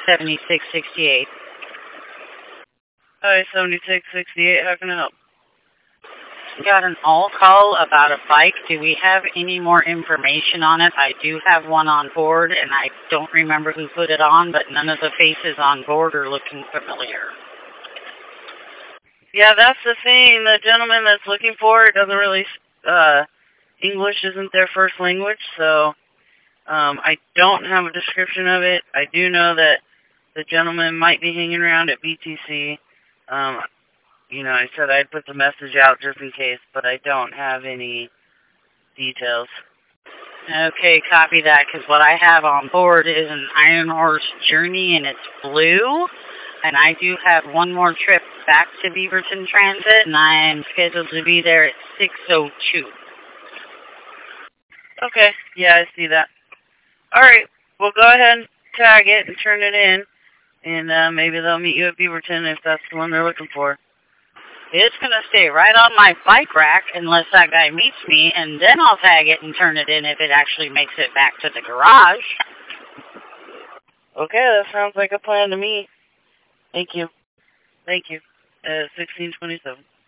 7668. Hi, 7668. How can I help? Got an all call about a bike. Do we have any more information on it? I do have one on board, and I don't remember who put it on, but none of the faces on board are looking familiar. Yeah, that's the thing. The gentleman that's looking for it doesn't really, English isn't their first language, so I don't have a description of it. I do know that the gentleman might be hanging around at BTC. I said I'd put the message out just in case, but I don't have any details. Okay, copy that, because what I have on board is an Iron Horse Journey, and it's blue. And I do have one more trip back to Beaverton Transit, and I am scheduled to be there at 6:02. Okay, yeah, I see that. All right, well, go ahead and tag it and turn it in, and maybe they'll meet you at Beaverton if that's the one they're looking for. It's going to stay right on my bike rack unless that guy meets me, and then I'll tag it and turn it in if it actually makes it back to the garage. Okay, that sounds like a plan to me. Thank you. 1627.